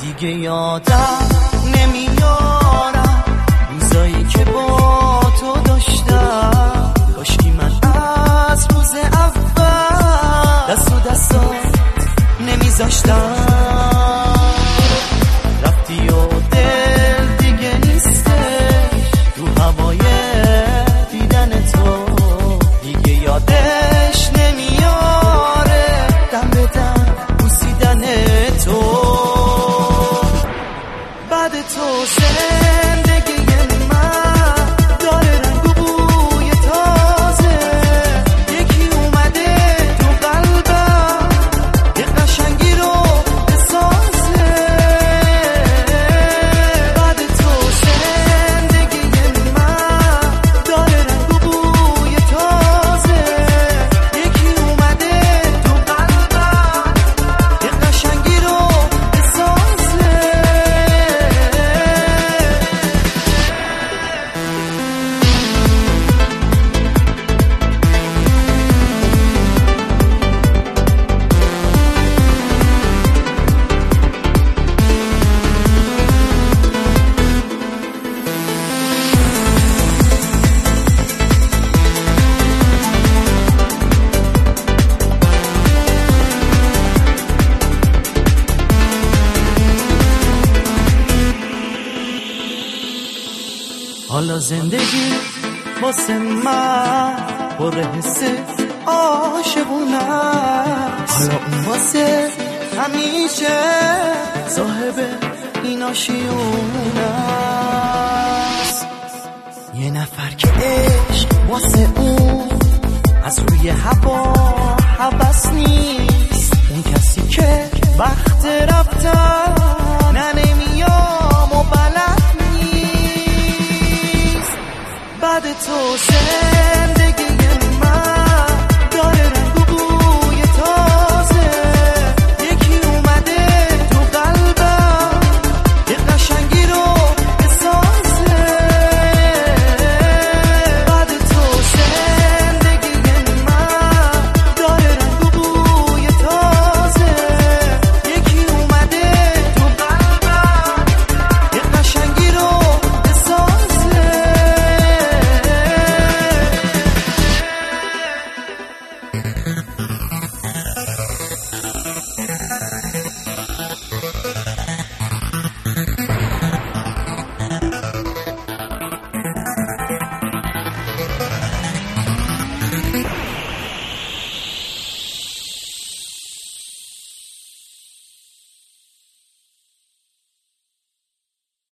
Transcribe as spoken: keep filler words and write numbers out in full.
دیگه یادم نمیارم روزایی که با تو داشتم. کاشکی من از روز اول دست و دستا نمیذاشتم. رفتی و دل دیگه نیستش تو هوای دیدن تو. دیگه یادش نمیاره دم به دم بوسیدن تو. بعد تو زندگی من داره رنگ و بوی تازه. یکی اومده تو قلبم یه قشنگی رو بسازه. بعد تو زندگی من داره رنگ و بوی تازه. یکی اومده تو قلبم یه قشنگی رو بسازه. حالا زندگی واسه من پر حس عاشقونه است. حالا اون واسه همیشه صاحب این آشیونه است. یه نفر که عشق واسه اون از روی هوا هوس نیست. اون کسی که وقت رفتن